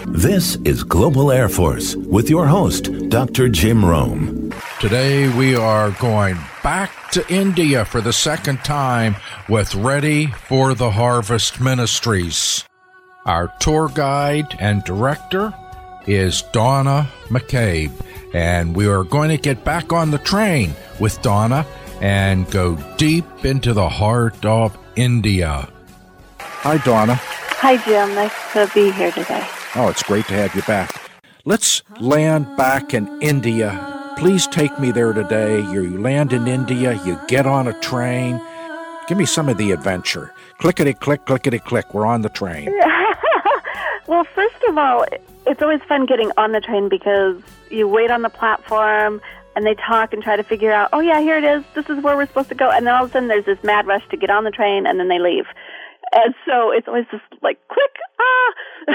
This is Global Air Force with your host, Dr. Jim Rome. Today we are going back to India for the second time with Ready for the Harvest Ministries. Our tour guide and director is Donna McCabe, and we are going to get back on the train with Donna and go deep into the heart of India. Hi, Donna. Hi, Jim. Nice to be here today. Oh, it's great to have you back. Let's land back in India. Please take me there today. You land in India, you get on a train. Give me some of the adventure. Clickety-click, clickety-click. We're on the train. Well, first of all, it's always fun getting on the train because you wait on the platform and they talk and try to figure out, oh, yeah, here it is. This is where we're supposed to go. And then all of a sudden there's this mad rush to get on the train and then they leave. And so it's always just like, quick, ah!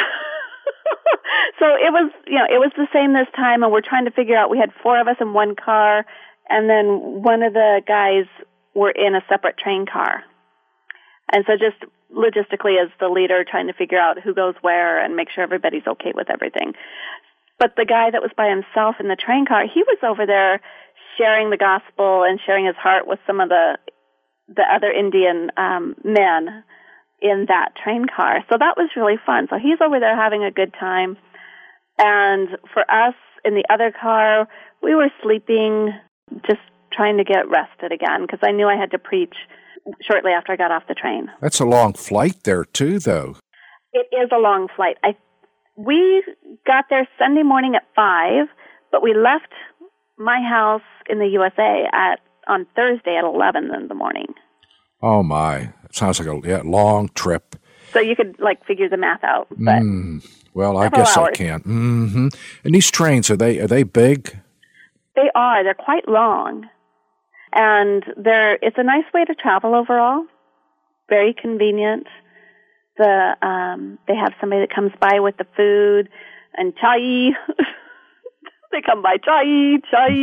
So it was the same this time, and we're trying to figure out, we had 4 of us in one car, and then one of the guys were in a separate train car. And so just logistically, as the leader, trying to figure out who goes where and make sure everybody's okay with everything. But the guy that was by himself in the train car, he was over there sharing the gospel and sharing his heart with some of the other Indian men in that train car. So that was really fun. So he's over there having a good time. And for us in the other car, we were sleeping, just trying to get rested again, because I knew I had to preach shortly after I got off the train. That's a long flight there, too, though. It is a long flight. We got there Sunday morning at 5, but we left my house in the USA on Thursday at 11 in the morning. Oh, my. It sounds like a long trip. So you could, figure the math out. But well, I guess hours. I can. Mm-hmm. And these trains, are they big? They are. They're quite long. And it's a nice way to travel overall. Very convenient. They have somebody that comes by with the food and chai. They come by chai.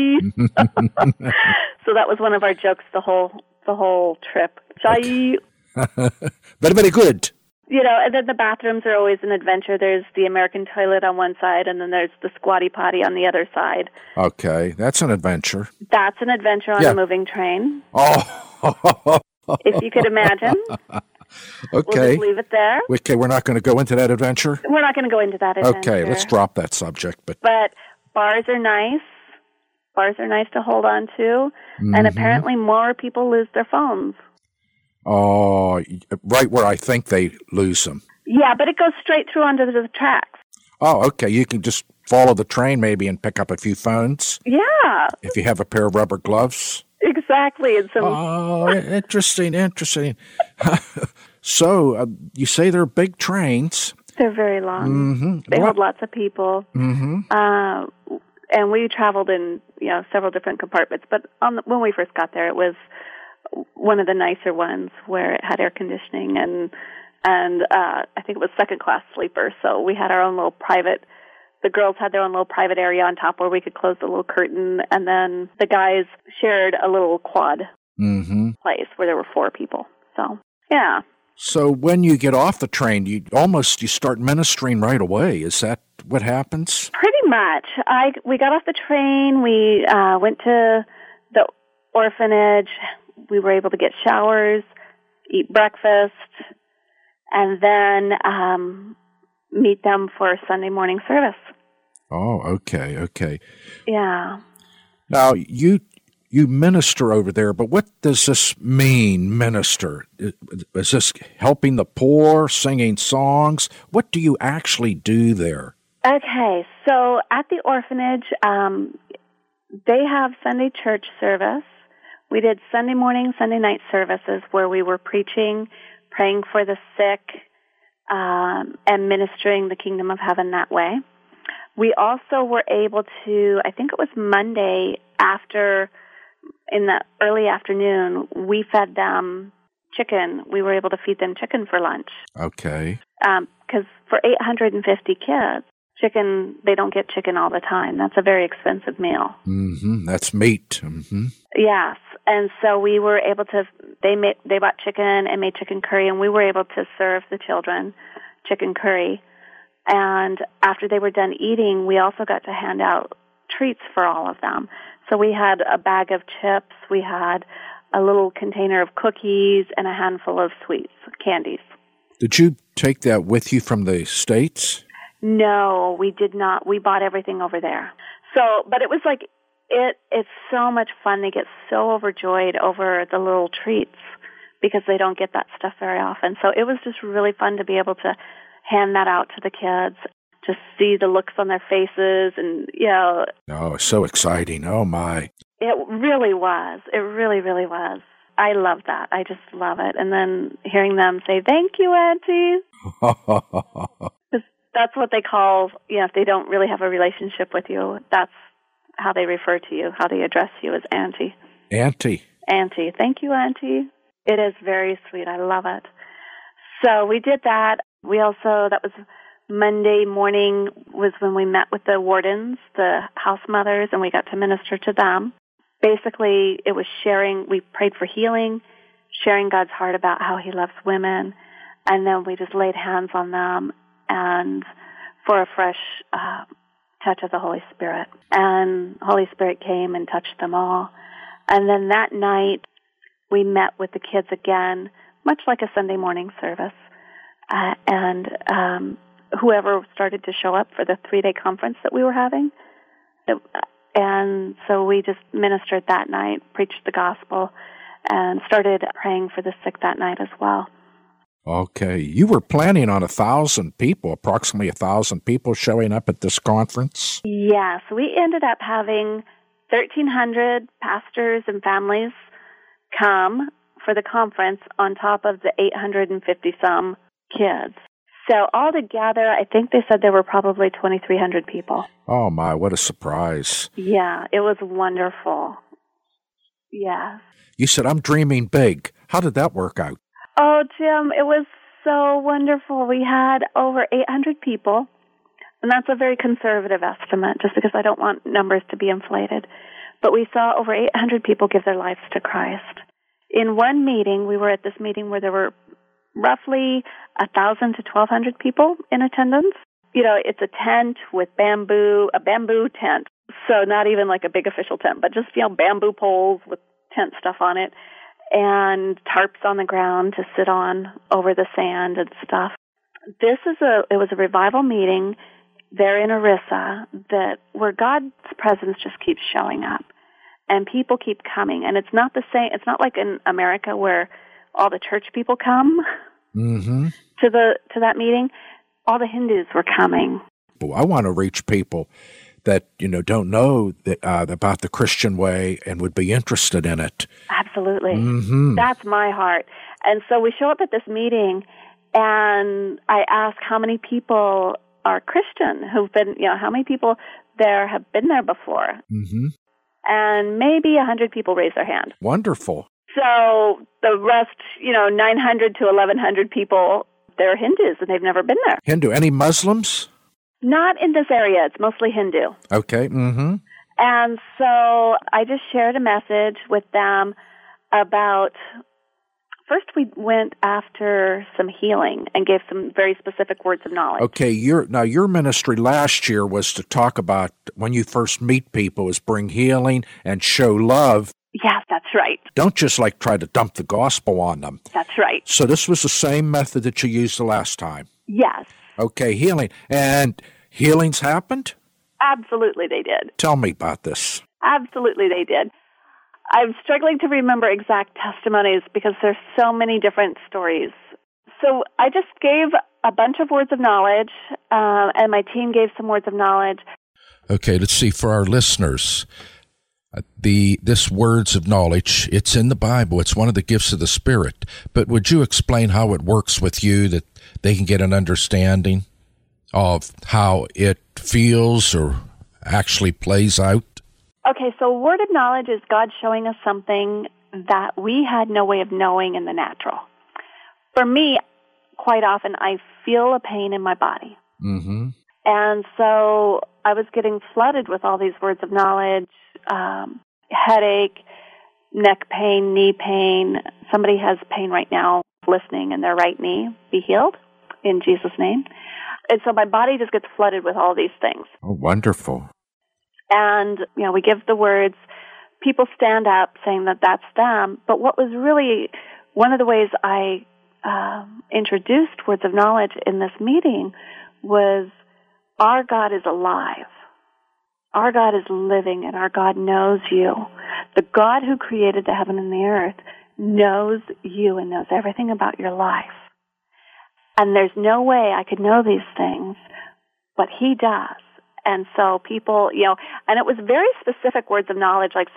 So that was one of our jokes the whole trip. Chai. Very, very good. And then the bathrooms are always an adventure. There's the American toilet on one side, and then there's the squatty potty on the other side. Okay, that's an adventure. That's an adventure on a moving train. Oh. If you could imagine. Okay. We'll just leave it there. Okay, we're not going to go into that adventure? We're not going to go into that adventure. Okay, let's drop that subject. But bars are nice. Bars are nice to hold on to. And apparently more people lose their phones. Oh, right where I think they lose them. Yeah, but it goes straight through onto the tracks. Oh, okay. You can just follow the train maybe and pick up a few phones. Yeah. If you have a pair of rubber gloves. Exactly. Oh, interesting. So, you say they're big trains. They're very long. Mm-hmm. They hold lots of people. Mm-hmm. And we traveled in several different compartments. But when we first got there, it was one of the nicer ones where it had air conditioning and I think it was second class sleeper. So we had our own little private. The girls had their own little private area on top where we could close the little curtain, and then the guys shared a little quad place where there were 4 people. So yeah. So when you get off the train, you start ministering right away. Is that what happens? Pretty much. We got off the train. We went to the orphanage. We were able to get showers, eat breakfast, and then meet them for Sunday morning service. Oh, okay. Yeah. Now, you minister over there, but what does this mean, minister? Is this helping the poor, singing songs? What do you actually do there? Okay, so at the orphanage, they have Sunday church service. We did Sunday morning, Sunday night services where we were preaching, praying for the sick, and ministering the kingdom of heaven that way. We also were able to, I think it was Monday in the early afternoon, we fed them chicken. We were able to feed them chicken for lunch. Okay. Because for 850 kids, chicken, they don't get chicken all the time. That's a very expensive meal. Mm-hmm. That's meat. Mm-hmm. Yes. And so we were able to, they bought chicken and made chicken curry, and we were able to serve the children chicken curry. And after they were done eating, we also got to hand out treats for all of them. So we had a bag of chips, we had a little container of cookies, and a handful of sweets, candies. Did you take that with you from the States? No, we did not. We bought everything over there. So, but it was like, it's so much fun. They get so overjoyed over the little treats because they don't get that stuff very often. So it was just really fun to be able to hand that out to the kids, to see the looks on their faces, and, Oh, so exciting. Oh, my. It really was. It really, really was. I love that. I just love it. And then hearing them say, "Thank you, Auntie." That's what they call, if they don't really have a relationship with you, that's how they refer to you, how they address you, as Auntie. Auntie. Auntie. Thank you, Auntie. It is very sweet. I love it. So we did that. That was Monday morning was when we met with the wardens, the house mothers, and we got to minister to them. Basically, it was sharing. We prayed for healing, sharing God's heart about how He loves women, and then we just laid hands on them and for a fresh touch of the Holy Spirit. And Holy Spirit came and touched them all. And then that night, we met with the kids again, much like a Sunday morning service. And whoever started to show up for the 3-day conference that we were having. And so we just ministered that night, preached the gospel, and started praying for the sick that night as well. Okay. You were planning on 1,000 people, approximately 1,000 people showing up at this conference? Yes. We ended up having 1,300 pastors and families come for the conference on top of the 850-some kids. So altogether, I think they said there were probably 2,300 people. Oh, my, what a surprise. Yeah, it was wonderful. Yeah. You said, "I'm dreaming big." How did that work out? Oh, Jim, it was so wonderful. We had over 800 people, and that's a very conservative estimate, just because I don't want numbers to be inflated. But we saw over 800 people give their lives to Christ. In one meeting, we were at this meeting where there were roughly 1,000 to 1,200 people in attendance. It's a tent with a bamboo tent. So not even like a big official tent, but just, bamboo poles with tent stuff on it, and tarps on the ground to sit on over the sand and stuff. It was a revival meeting there in Orissa where God's presence just keeps showing up, and people keep coming. And it's not the same. It's not like in America where all the church people come to that meeting. All the Hindus were coming. Well, I want to reach people that don't know about the Christian way and would be interested in it. Absolutely. That's my heart. And so we show up at this meeting, and I ask how many people are Christian who've been, how many people there have been there before. And maybe 100 people raise their hand. Wonderful. So the rest, 900 to 1,100 people, they're Hindus, and they've never been there. Hindu. Any Muslims? Not in this area. It's mostly Hindu. Okay. And so I just shared a message with them about, first we went after some healing and gave some very specific words of knowledge. Okay. Your ministry last year was to talk about when you first meet people is bring healing and show love. Yes, that's right. Don't just try to dump the gospel on them. That's right. So this was the same method that you used the last time? Yes. Okay, healing. And healings happened? Absolutely they did. Tell me about this. Absolutely they did. I'm struggling to remember exact testimonies because there's so many different stories. So I just gave a bunch of words of knowledge, and my team gave some words of knowledge. Okay, let's see, for our listeners, this words of knowledge, it's in the Bible. It's one of the gifts of the Spirit. But would you explain how it works with you, that they can get an understanding of how it feels or actually plays out? Okay, so word of knowledge is God showing us something that we had no way of knowing in the natural. For me, quite often I feel a pain in my body. And so I was getting flooded with all these words of knowledge, headache, neck pain, knee pain. Somebody has pain right now listening in their right knee. Be healed in Jesus' name. And so my body just gets flooded with all these things. Oh, wonderful. And, we give the words. People stand up saying that that's them. But what was really one of the ways I introduced words of knowledge in this meeting was our God is alive. Our God is living, and our God knows you. The God who created the heaven and the earth knows you and knows everything about your life. And there's no way I could know these things, but He does. And so people, and it was very specific words of knowledge, like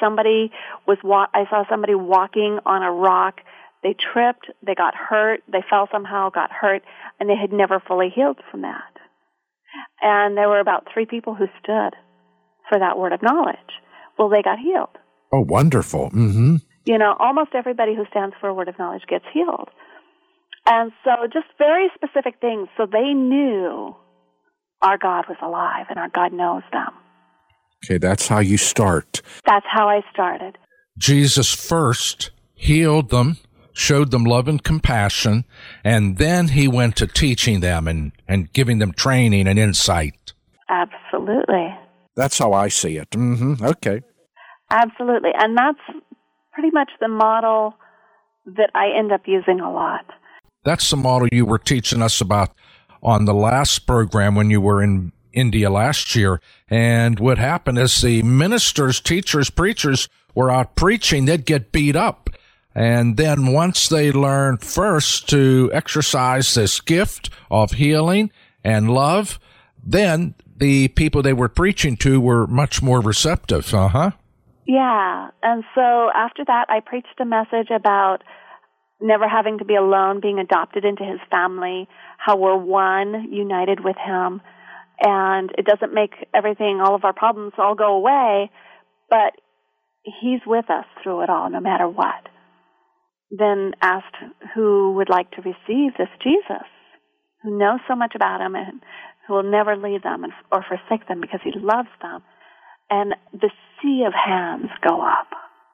I saw somebody walking on a rock. They tripped, they got hurt, they fell somehow, got hurt, and they had never fully healed from that. And there were about 3 people who stood for that word of knowledge. Well, they got healed. Oh, wonderful. Mm-hmm. Almost everybody who stands for a word of knowledge gets healed. And so just very specific things. So they knew our God was alive and our God knows them. Okay, that's how you start. That's how I started. Jesus first healed them, showed them love and compassion, and then He went to teaching them and giving them training and insight. Absolutely. That's how I see it. Mm-hmm. Okay. Absolutely. And that's pretty much the model that I end up using a lot. That's the model you were teaching us about on the last program when you were in India last year. And what happened is the ministers, teachers, preachers were out preaching, they'd get beat up. And then once they learned first to exercise this gift of healing and love, then the people they were preaching to were much more receptive. Yeah. And so after that, I preached a message about never having to be alone, being adopted into His family, how we're one, united with Him. And it doesn't make all of our problems all go away, but He's with us through it all, no matter what. Then asked who would like to receive this Jesus, who knows so much about Him and who will never leave them or forsake them because He loves them. And the sea of hands go up.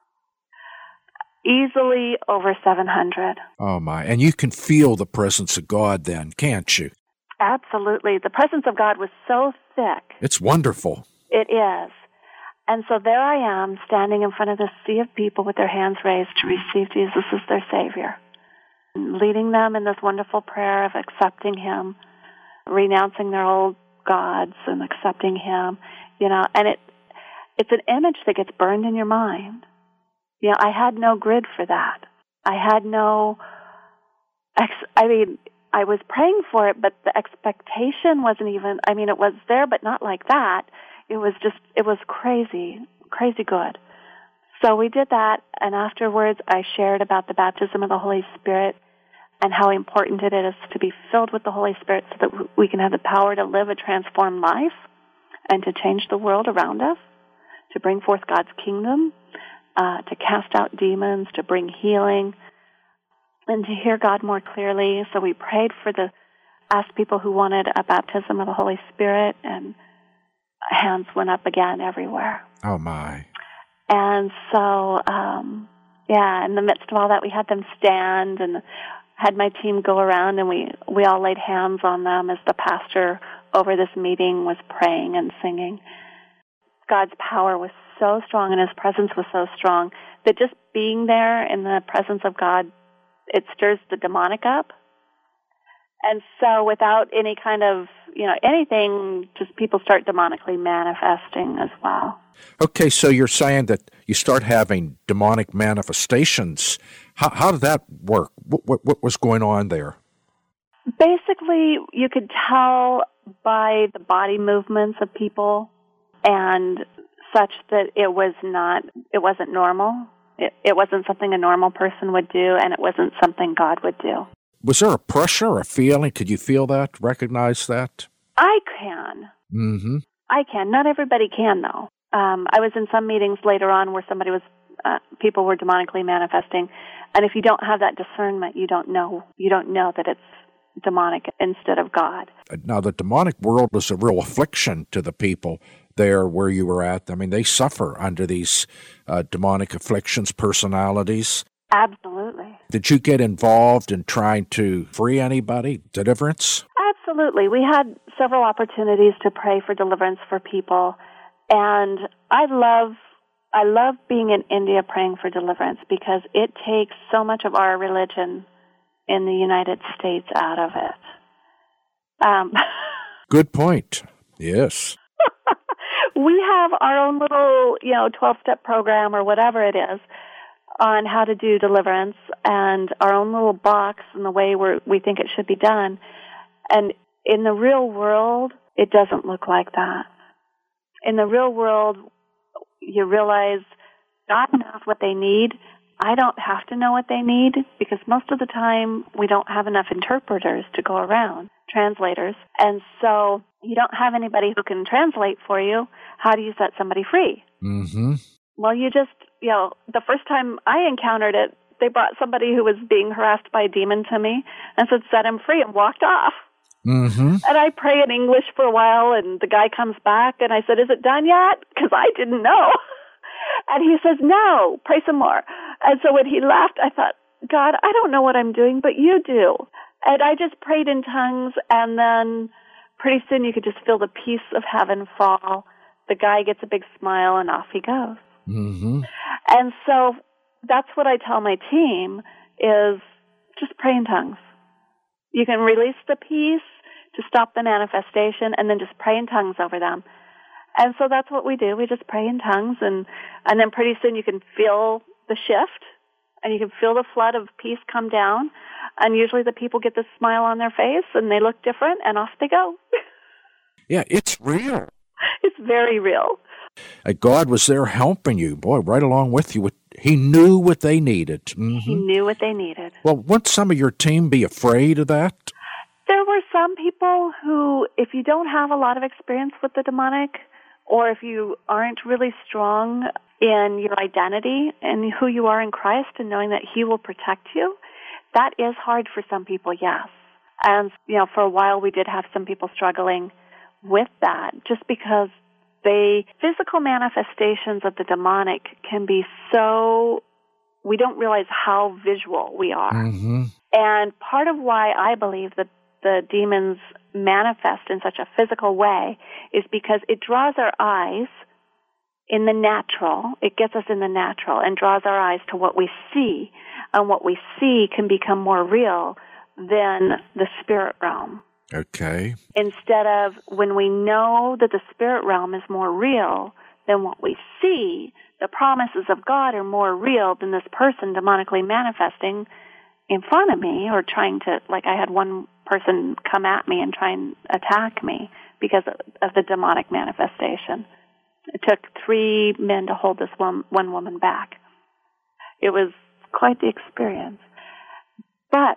Easily over 700. Oh, my. And you can feel the presence of God then, can't you? Absolutely. The presence of God was so thick. It's wonderful. It is. And so there I am, standing in front of this sea of people with their hands raised to receive Jesus as their Savior, leading them in this wonderful prayer of accepting Him, renouncing their old gods and accepting Him, and it's an image that gets burned in your mind. I had no grid for that. I had I was praying for it, but the expectation wasn't even, it was there, but not like that. It was crazy good. So we did that, and afterwards I shared about the baptism of the Holy Spirit and how important it is to be filled with the Holy Spirit so that we can have the power to live a transformed life and to change the world around us, to bring forth God's kingdom, to cast out demons, to bring healing, and to hear God more clearly. So we prayed asked people who wanted a baptism of the Holy Spirit, and hands went up again everywhere. Oh, my. And so, in the midst of all that, we had them stand and had my team go around, and we all laid hands on them as the pastor over this meeting was praying and singing. God's power was so strong and His presence was so strong that just being there in the presence of God, it stirs the demonic up. And so without any kind of, anything, just people start demonically manifesting as well. Okay, so you're saying that you start having demonic manifestations. How did that work? What was going on there? Basically, you could tell by the body movements of people and such that it wasn't normal. It wasn't something a normal person would do, and it wasn't something God would do. Was there a pressure, a feeling? Could you feel that, recognize that? I can. Mm-hmm. I can. Not everybody can, though. I was in some meetings later on where people were demonically manifesting, and if you don't have that discernment, you don't know that it's demonic instead of God. Now, the demonic world is a real affliction to the people there where you were at. They suffer under these demonic afflictions, personalities. Absolutely. Did you get involved in trying to free anybody, deliverance? Absolutely. We had several opportunities to pray for deliverance for people, and I love being in India praying for deliverance because it takes so much of our religion in the United States out of it. Good point. Yes. We have our own little, 12-step program or whatever it is on how to do deliverance, and our own little box and the way we think it should be done. And in the real world, it doesn't look like that. In the real world, you realize God knows what they need. I don't have to know what they need because most of the time we don't have enough interpreters to go around, translators. And so you don't have anybody who can translate for you. How do you set somebody free? Mm-hmm. Well, you just, the first time I encountered it, they brought somebody who was being harassed by a demon to me and said, set him free, and walked off. Mm-hmm. And I pray in English for a while, and the guy comes back, and I said, is it done yet? Because I didn't know. And he says, no, pray some more. And so when he left, I thought, God, I don't know what I'm doing, but you do. And I just prayed in tongues, and then pretty soon you could just feel the peace of heaven fall. The guy gets a big smile, and off he goes. Mm-hmm. And so that's what I tell my team is just pray in tongues. You can release the peace to stop the manifestation, and then just pray in tongues over them. And so that's what we do. We just pray in tongues, and then pretty soon you can feel the shift, and you can feel the flood of peace come down, and usually the people get this smile on their face, and they look different, and off they go. Yeah, it's real. It's very real. God was there helping you, boy, right along with you. He knew what they needed. Mm-hmm. He knew what they needed. Well, wouldn't some of your team be afraid of that? There were some people who, if you don't have a lot of experience with the demonic, or if you aren't really strong in your identity and who you are in Christ and knowing that He will protect you, that is hard for some people, yes. And, for a while we did have some people struggling with that just because physical manifestations of the demonic can be so, we don't realize how visual we are. Mm-hmm. And part of why I believe that the demons manifest in such a physical way is because it draws our eyes in the natural. It gets us in the natural and draws our eyes to what we see. And what we see can become more real than the spirit realm. Okay. Instead of when we know that the spirit realm is more real than what we see, the promises of God are more real than this person demonically manifesting in front of me or trying to, like I had one person come at me and try and attack me because of the demonic manifestation. It took 3 men to hold this one woman back. It was quite the experience. But,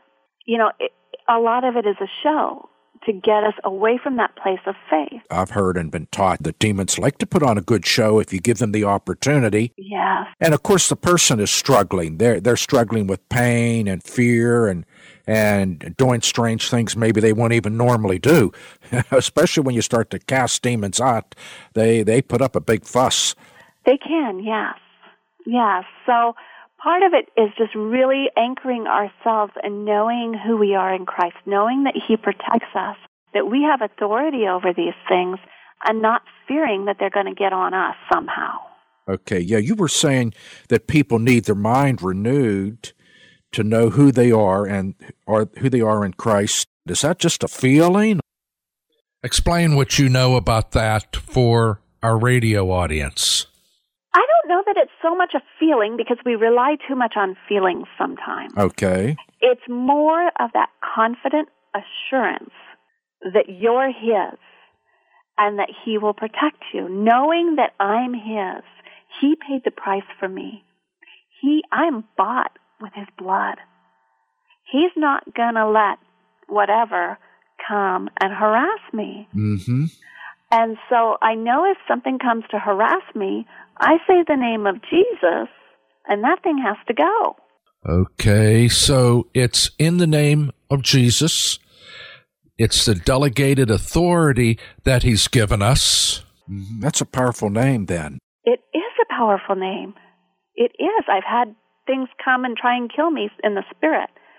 a lot of it is a show to get us away from that place of faith. I've heard and been taught that demons like to put on a good show if you give them the opportunity. Yes. And of course the person is struggling. They're struggling with pain and fear and doing strange things maybe they won't even normally do. Especially when you start to cast demons out, they put up a big fuss. They can, yes. Yes. So part of it is just really anchoring ourselves and knowing who we are in Christ, knowing that He protects us, that we have authority over these things, and not fearing that they're going to get on us somehow. Okay, yeah, you were saying that people need their mind renewed to know who they are and who they are in Christ. Is that just a feeling? Explain what you know about that for our radio audience. I don't know that it's so much a feeling because we rely too much on feelings sometimes. Okay. It's more of that confident assurance that you're His and that He will protect you, knowing that I'm His. He paid the price for me. I'm bought with His blood. He's not going to let whatever come and harass me. Mm-hmm. And so I know if something comes to harass me, I say the name of Jesus, and that thing has to go. Okay, so it's in the name of Jesus. It's the delegated authority that He's given us. That's a powerful name, then. It is a powerful name. It is. I've had things come and try and kill me in the spirit.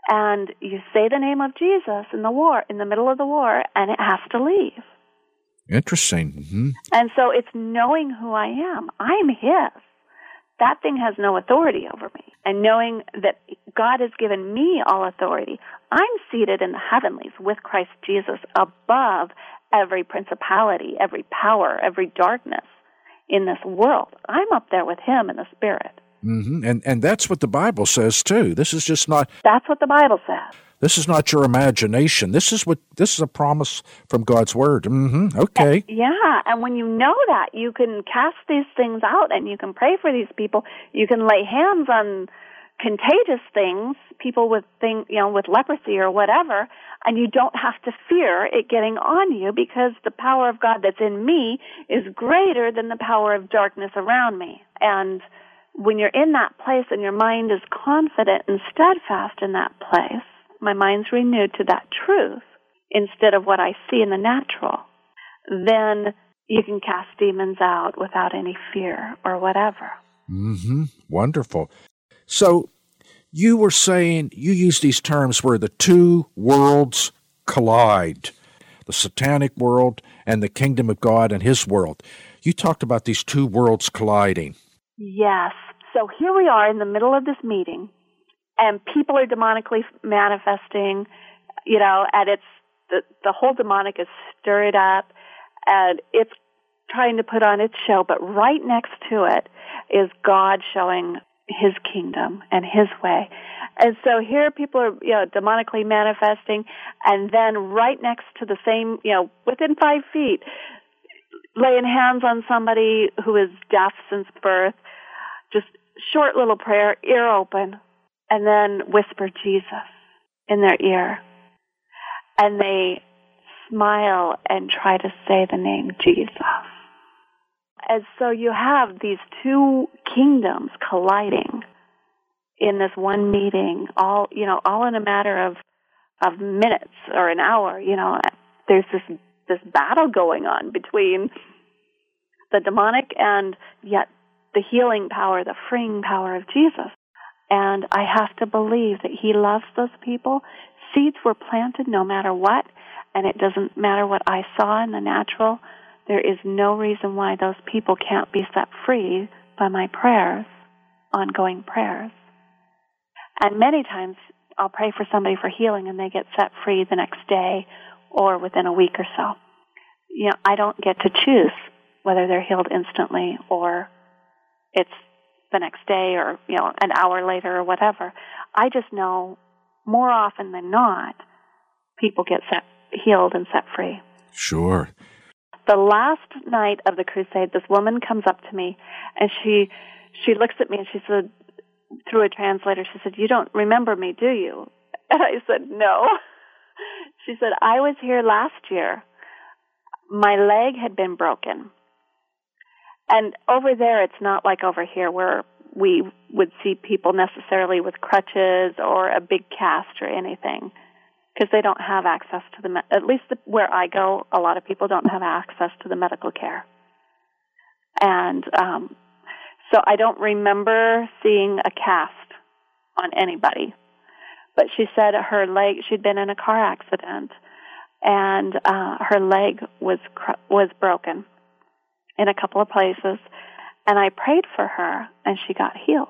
And you say the name of Jesus in the middle of the war, and it has to leave. Interesting. Mm-hmm. And so it's knowing who I am. I'm His. That thing has no authority over me. And knowing that God has given me all authority, I'm seated in the heavenlies with Christ Jesus above every principality, every power, every darkness in this world. I'm up there with Him in the Spirit. Mm-hmm. And that's what the Bible says, too. This is just not... That's what the Bible says. This is not your imagination. This is a promise from God's Word. Mm-hmm. Okay. Yeah, and when you know that, you can cast these things out, and you can pray for these people. You can lay hands on contagious things, people with with leprosy or whatever, and you don't have to fear it getting on you, because the power of God that's in me is greater than the power of darkness around me. And when you're in that place and your mind is confident and steadfast in that place, my mind's renewed to that truth instead of what I see in the natural, then you can cast demons out without any fear or whatever. Mm-hmm. Wonderful. So you were saying, you use these terms where the two worlds collide, the satanic world and the kingdom of God and His world. You talked about these two worlds colliding. Yes. So here we are in the middle of this meeting, and people are demonically manifesting, and it's the whole demonic is stirred up, and it's trying to put on its show. But right next to it is God showing His kingdom and His way. And so here people are, demonically manifesting, and then right next to the same, within 5 feet, laying hands on somebody who is deaf since birth, just short little prayer, ear open, and then whisper Jesus in their ear. And they smile and try to say the name Jesus. And so you have these two kingdoms colliding in this one meeting, all in a matter of minutes or an hour. There's this battle going on between the demonic and yet the healing power, the freeing power of Jesus. And I have to believe that He loves those people. Seeds were planted no matter what, and it doesn't matter what I saw in the natural. There is no reason why those people can't be set free by my prayers, ongoing prayers. And many times I'll pray for somebody for healing and they get set free the next day or within a week or so. I don't get to choose whether they're healed instantly or it's the next day or, an hour later or whatever. I just know more often than not, people get healed and set free. Sure. The last night of the crusade, this woman comes up to me, and she looks at me, and she said, through a translator, she said, "You don't remember me, do you?" And I said, "No." She said, "I was here last year. My leg had been broken. And over there, it's not like over here where we would see people necessarily with crutches or a big cast or anything, because they don't have access to at least where I go, a lot of people don't have access to the medical care. And so I don't remember seeing a cast on anybody. But she said her leg, she'd been in a car accident, and her leg was broken in a couple of places, and I prayed for her, and she got healed.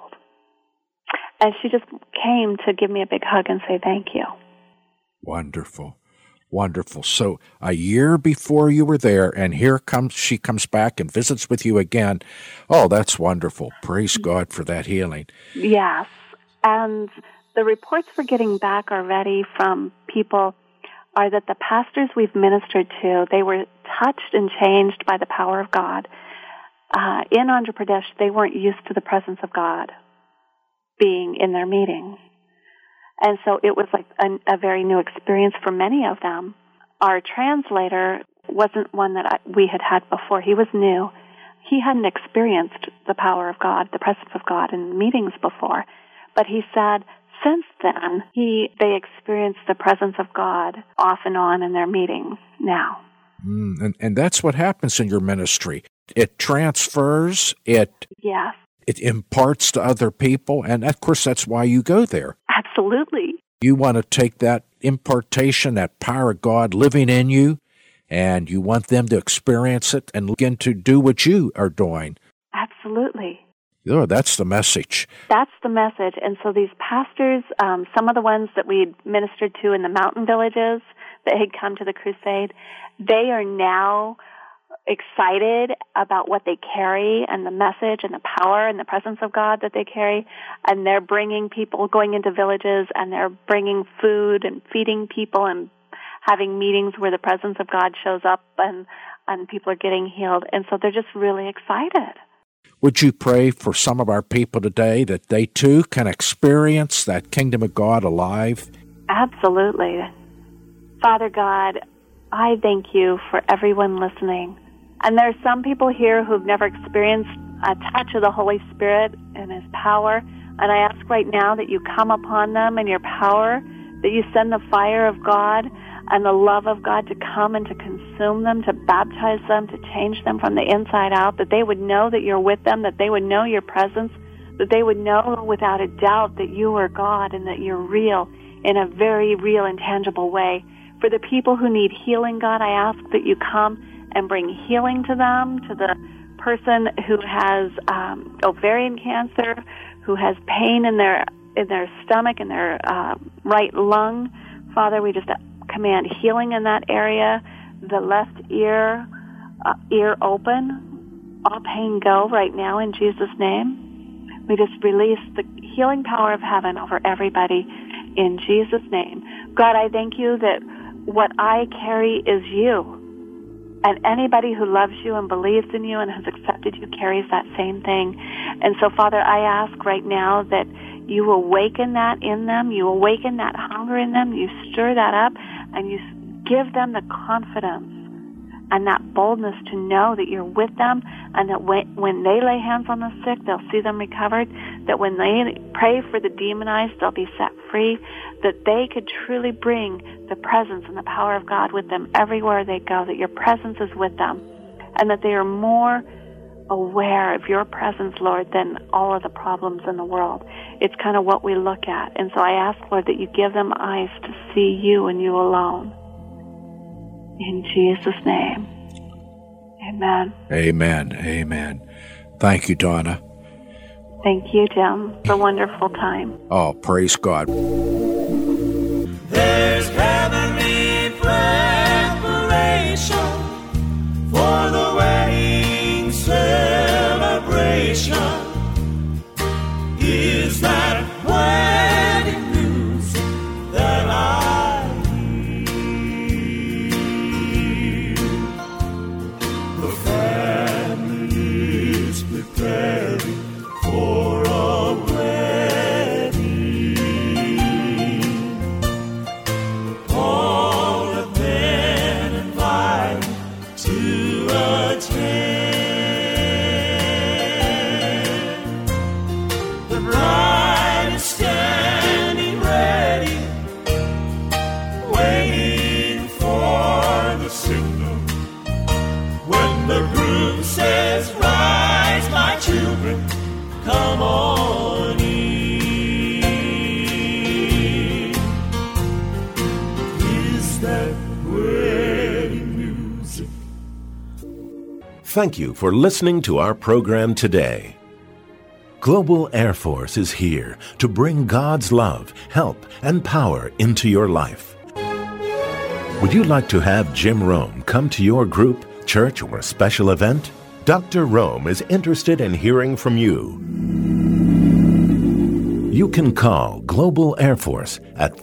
And she just came to give me a big hug and say thank you. Wonderful. Wonderful. So a year before you were there, and she comes back and visits with you again. Oh, that's wonderful. Praise God for that healing. Yes. And the reports we're getting back already from people are that the pastors we've ministered to, they were touched and changed by the power of God. In Andhra Pradesh, they weren't used to the presence of God being in their meetings. And so it was like a very new experience for many of them. Our translator wasn't one that we had had before. He was new. He hadn't experienced the power of God, the presence of God in meetings before. But he said, since then, they experienced the presence of God off and on in their meetings now. And that's what happens in your ministry. It transfers, Yes. It imparts to other people, and of course that's why you go there. Absolutely. You want to take that impartation, that power of God living in you, and you want them to experience it and begin to do what you are doing. Absolutely. Oh, that's the message. That's the message. And so these pastors, some of the ones that we ministered to in the mountain villages that had come to the crusade, they are now excited about what they carry and the message and the power and the presence of God that they carry. And they're bringing people, going into villages, and they're bringing food and feeding people and having meetings where the presence of God shows up and people are getting healed. And so they're just really excited. Would you pray for some of our people today that they too can experience that kingdom of God alive? Absolutely. Father God, I thank you for everyone listening. And there are some people here who've never experienced a touch of the Holy Spirit and His power. And I ask right now that you come upon them in your power, that you send the fire of God and the love of God to come and to consume them, to baptize them, to change them from the inside out, that they would know that you're with them, that they would know your presence, that they would know without a doubt that you are God and that you're real in a very real and tangible way. For the people who need healing, God, I ask that you come and bring healing to them, to the person who has ovarian cancer, who has pain in their stomach, in their right lung. Father, we just command healing in that area. The left ear open. All pain go right now in Jesus' name. We just release the healing power of heaven over everybody in Jesus' name. God, I thank you that what I carry is you. And anybody who loves you and believes in you and has accepted you carries that same thing. And so, Father, I ask right now that you awaken that in them, you awaken that hunger in them, you stir that up, and you give them the confidence and that boldness to know that you're with them, and that when they lay hands on the sick, they'll see them recovered, that when they pray for the demonized, they'll be set free, that they could truly bring the presence and the power of God with them everywhere they go, that your presence is with them, and that they are more aware of your presence, Lord, than all of the problems in the world. It's kind of what we look at. And so I ask, Lord, that you give them eyes to see you and you alone. In Jesus' name. Amen. Amen. Amen. Thank you, Donna. Thank you, Jim. It's a wonderful time. Oh, praise God. There's heavenly preparation for the wedding celebration. Is that wedding news that I hear? The family is preparing for a wedding. All have been invited to attend. The bride is standing ready, waiting for the signal. When the groom says, "Rise, my children, come on in." Is that wedding music? Thank you for listening to our program today. Global Air Force is here to bring God's love, help, and power into your life. Would you like to have Jim Rome come to your group, church, or special event? Dr. Rome is interested in hearing from you. You can call Global Air Force at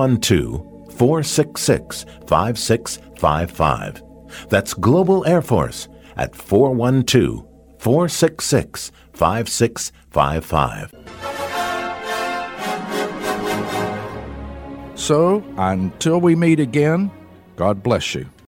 412-466-5655. That's Global Air Force at 412-466-5655. So, until we meet again, God bless you.